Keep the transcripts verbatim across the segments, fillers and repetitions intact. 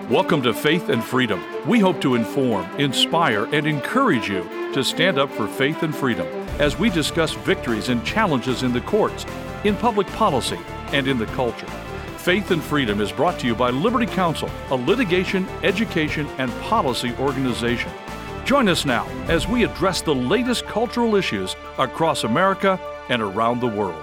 Welcome to Faith and Freedom. We hope to inform, inspire, and encourage you to stand up for faith and freedom as we discuss victories and challenges in the courts, in public policy, and in the culture. Faith and Freedom is brought to you by Liberty Counsel, a litigation, education, and policy organization. Join us now as we address the latest cultural issues across America and around the world.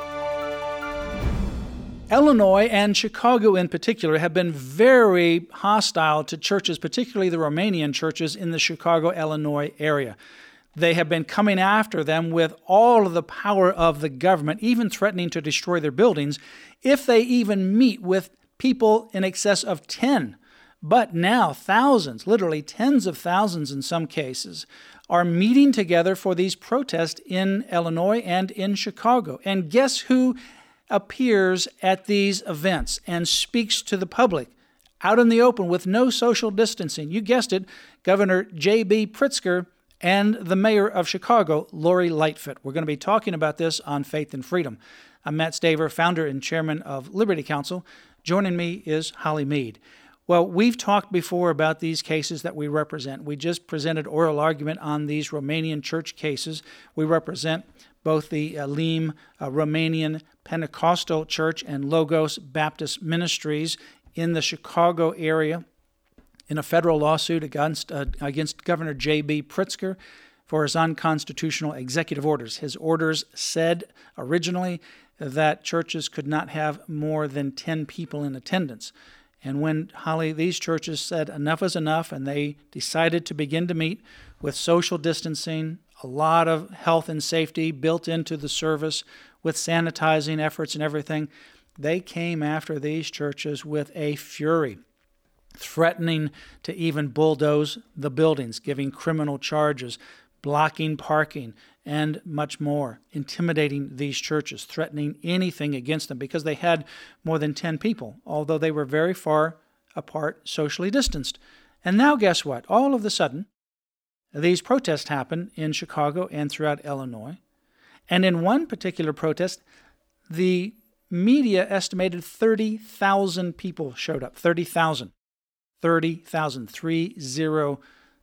Illinois and Chicago in particular have been very hostile to churches, particularly the Romanian churches in the Chicago, Illinois area. They have been coming after them with all of the power of the government, even threatening to destroy their buildings if they even meet with people in excess of ten. But now thousands, literally tens of thousands in some cases, are meeting together for these protests in Illinois and in Chicago. And guess who appears at these events and speaks to the public out in the open with no social distancing? You guessed it, Governor J B Pritzker and the mayor of Chicago, Lori Lightfoot. We're going to be talking about this on Faith and Freedom. I'm Matt Staver, founder and chairman of Liberty Counsel. Joining me is Holly Mead. Well, we've talked before about these cases that we represent. We just presented oral argument on these Romanian church cases. We represent both the Elim uh, Romanian Pentecostal Church and Logos Baptist Ministries in the Chicago area in a federal lawsuit against uh, against Governor J B Pritzker for his unconstitutional executive orders. His orders said originally that churches could not have more than ten people in attendance. And when, Holly, these churches said enough is enough and they decided to begin to meet with social distancing, a lot of health and safety built into the service with sanitizing efforts and everything, they came after these churches with a fury, threatening to even bulldoze the buildings, giving criminal charges, blocking parking, and much more, intimidating these churches, threatening anything against them because they had more than ten people, although they were very far apart, socially distanced. And now guess what? All of a sudden, these protests happen in Chicago and throughout Illinois. And in one particular protest, the media estimated thirty thousand people showed up. thirty thousand. thirty thousand. Three zero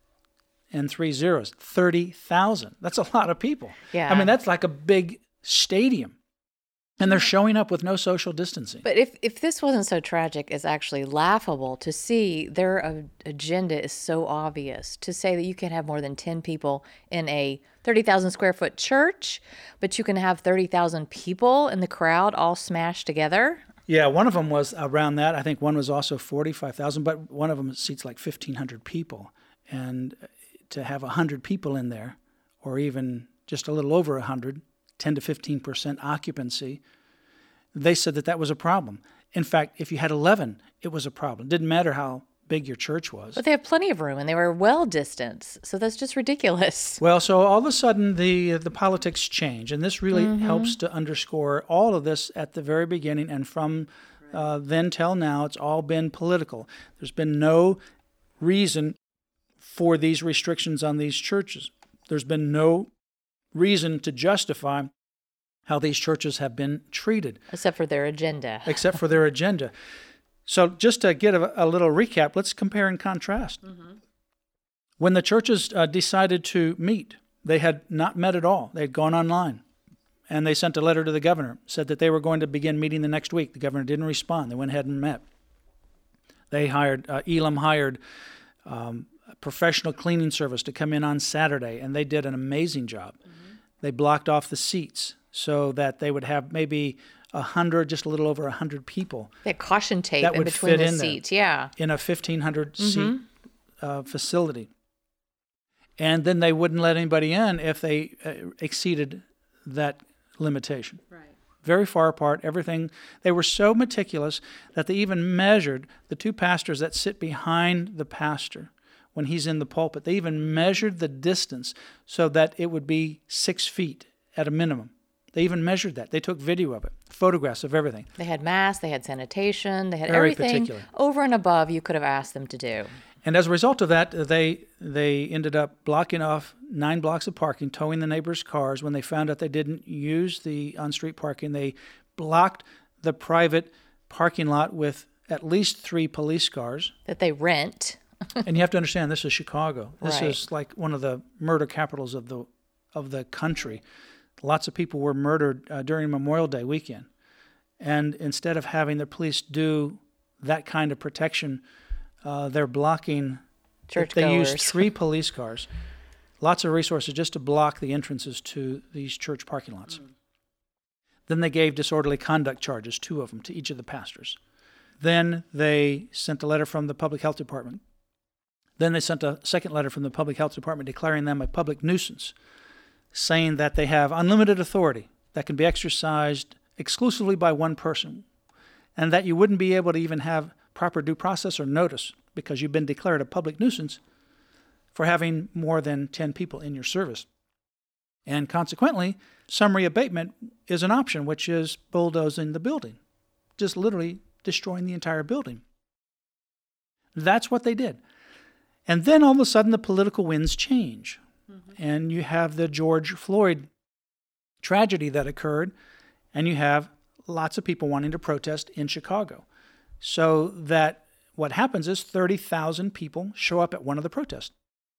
and three zeros. thirty thousand. That's a lot of people. Yeah. I mean, that's like a big stadium. And they're showing up with no social distancing. But if, if this wasn't so tragic, it's actually laughable to see their uh, agenda is so obvious. To say that you can have more than ten people in a thirty thousand square foot church, but you can have thirty thousand people in the crowd all smashed together. Yeah, one of them was around that. I think one was also forty-five thousand, but one of them seats like fifteen hundred people. And to have one hundred people in there, or even just a little over one hundred, ten to fifteen percent occupancy, they said that that was a problem. In fact, if you had eleven, it was a problem. It didn't matter how big your church was. But they have plenty of room, and they were well distanced, so that's just ridiculous. Well, so all of a sudden, the the politics change, and this really mm-hmm. helps to underscore all of this at the very beginning, and from uh, then till now, it's all been political. There's been no reason for these restrictions on these churches. There's been no reason to justify how these churches have been treated. Except for their agenda. Except for their agenda. So just to get a, a little recap, let's compare and contrast. Mm-hmm. When the churches uh, decided to meet, they had not met at all. They had gone online. And they sent a letter to the governor, said that they were going to begin meeting the next week. The governor didn't respond. They went ahead and met. They hired, uh, Elim hired um, a professional cleaning service to come in on Saturday, and they did an amazing job. Mm-hmm. They blocked off the seats so that they would have maybe a hundred, just a little over a hundred people. They had caution tape that in would between fit the in seats, there, yeah. in a fifteen hundred mm-hmm. seat uh, facility. And then they wouldn't let anybody in if they uh, exceeded that limitation. Right. Very far apart, everything. They were so meticulous that they even measured the two pastors that sit behind the pastor when he's in the pulpit. They even measured the distance so that it would be six feet at a minimum. They even measured that. They took video of it, photographs of everything. They had masks, they had sanitation, they had Very everything particular. Over and above you could have asked them to do. And as a result of that, they they ended up blocking off nine blocks of parking, towing the neighbors' cars. When they found out they didn't use the on-street parking, they blocked the private parking lot with at least three police cars. That they rent. And you have to understand, this is Chicago. This Right. is like one of the murder capitals of the of the country. Lots of people were murdered uh, during Memorial Day weekend. And instead of having the police do that kind of protection, uh, they're blocking. Churchgoers. They used three police cars, lots of resources just to block the entrances to these church parking lots. Mm. Then they gave disorderly conduct charges, two of them, to each of the pastors. Then they sent a letter from the public health department. Then they sent a second letter from the public health department declaring them a public nuisance, saying that they have unlimited authority that can be exercised exclusively by one person, and that you wouldn't be able to even have proper due process or notice because you've been declared a public nuisance for having more than ten people in your service. And consequently, summary abatement is an option, which is bulldozing the building, just literally destroying the entire building. That's what they did. And then all of a sudden the political winds change. Mm-hmm. And you have the George Floyd tragedy that occurred, and you have lots of people wanting to protest in Chicago. So that what happens is thirty thousand people show up at one of the protests.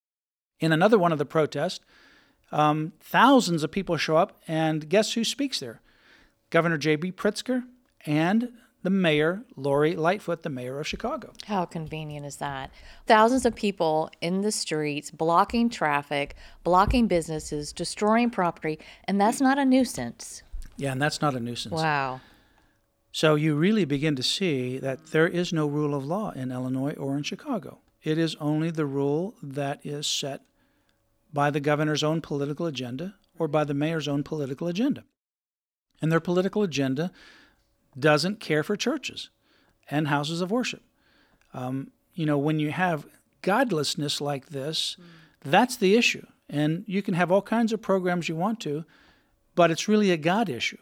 In another one of the protests, um, thousands of people show up, and guess who speaks there? Governor J B Pritzker and the mayor, Lori Lightfoot, the mayor of Chicago. How convenient is that? Thousands of people in the streets, blocking traffic, blocking businesses, destroying property, and that's not a nuisance. Yeah, and that's not a nuisance. Wow. So you really begin to see that there is no rule of law in Illinois or in Chicago. It is only the rule that is set by the governor's own political agenda or by the mayor's own political agenda. And their political agenda doesn't care for churches and houses of worship. Um, you know, when you have godlessness like this, mm. that's the issue. And you can have all kinds of programs you want to, but it's really a God issue.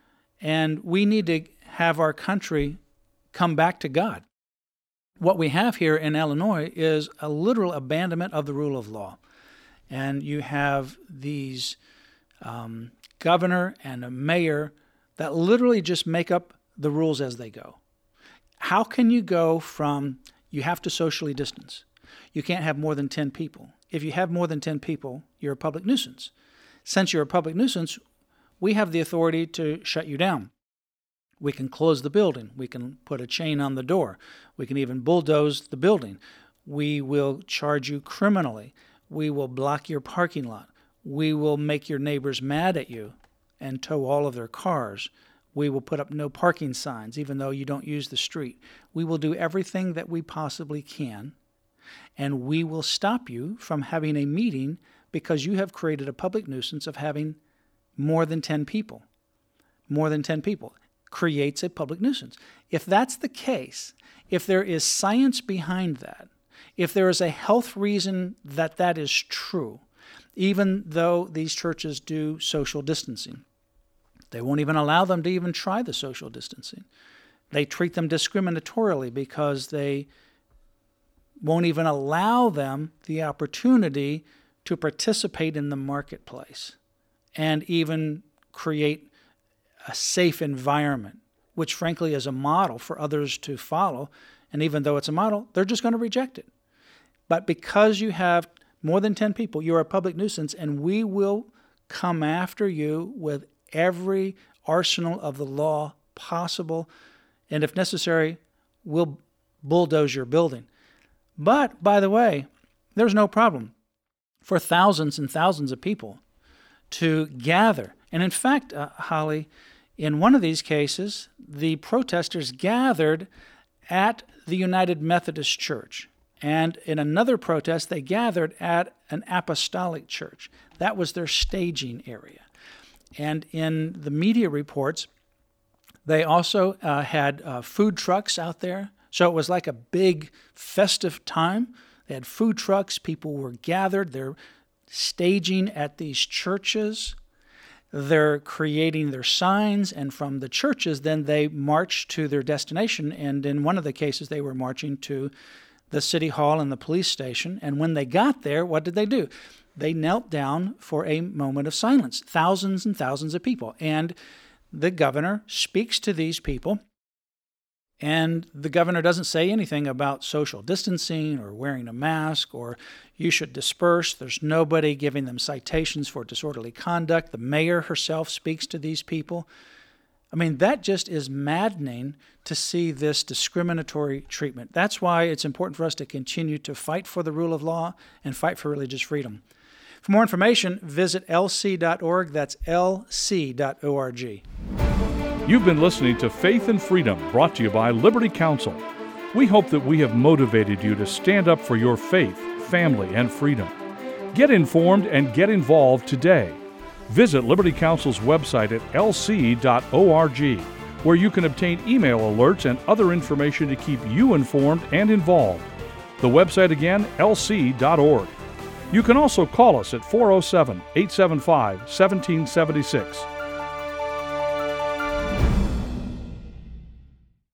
And we need to have our country come back to God. What we have here in Illinois is a literal abandonment of the rule of law. And you have these um, governor and a mayor that literally just make up the rules as they go. How can you go from you have to socially distance? You can't have more than ten people. If you have more than ten people, you're a public nuisance. Since you're a public nuisance, we have the authority to shut you down. We can close the building. We can put a chain on the door. We can even bulldoze the building. We will charge you criminally. We will block your parking lot. We will make your neighbors mad at you and tow all of their cars. We will put up no parking signs, even though you don't use the street. We will do everything that we possibly can, and we will stop you from having a meeting because you have created a public nuisance of having more than ten people. More than ten people creates a public nuisance. If that's the case, if there is science behind that, if there is a health reason that that is true, even though these churches do social distancing, they won't even allow them to even try the social distancing. They treat them discriminatorily because they won't even allow them the opportunity to participate in the marketplace and even create a safe environment, which frankly is a model for others to follow. And even though it's a model, they're just going to reject it. But because you have more than ten people, you're a public nuisance, and we will come after you with every arsenal of the law possible, and if necessary, we'll bulldoze your building. But, by the way, there's no problem for thousands and thousands of people to gather. And in fact, uh, Holly, in one of these cases, the protesters gathered at the United Methodist Church. And in another protest, they gathered at an apostolic church. That was their staging area. And in the media reports, they also uh, had uh, food trucks out there. So it was like a big festive time. They had food trucks. People were gathered. They're staging at these churches. They're creating their signs. And from the churches, then they march to their destination. And in one of the cases, they were marching to the city hall and the police station. And when they got there, what did they do? They knelt down for a moment of silence, thousands and thousands of people. And the governor speaks to these people, And the governor doesn't say anything about social distancing or wearing a mask or you should disperse. There's nobody giving them citations for disorderly conduct. The mayor herself speaks to these people. I mean, that just is maddening to see this discriminatory treatment. That's why it's important for us to continue to fight for the rule of law and fight for religious freedom. For more information, visit L C dot org. That's L C dot org. You've been listening to Faith and Freedom, brought to you by Liberty Counsel. We hope that we have motivated you to stand up for your faith, family, and freedom. Get informed and get involved today. Visit Liberty Counsel's website at L C dot org, where you can obtain email alerts and other information to keep you informed and involved. The website again, L C dot org. You can also call us at four oh seven, eight seven five, one seven seven six.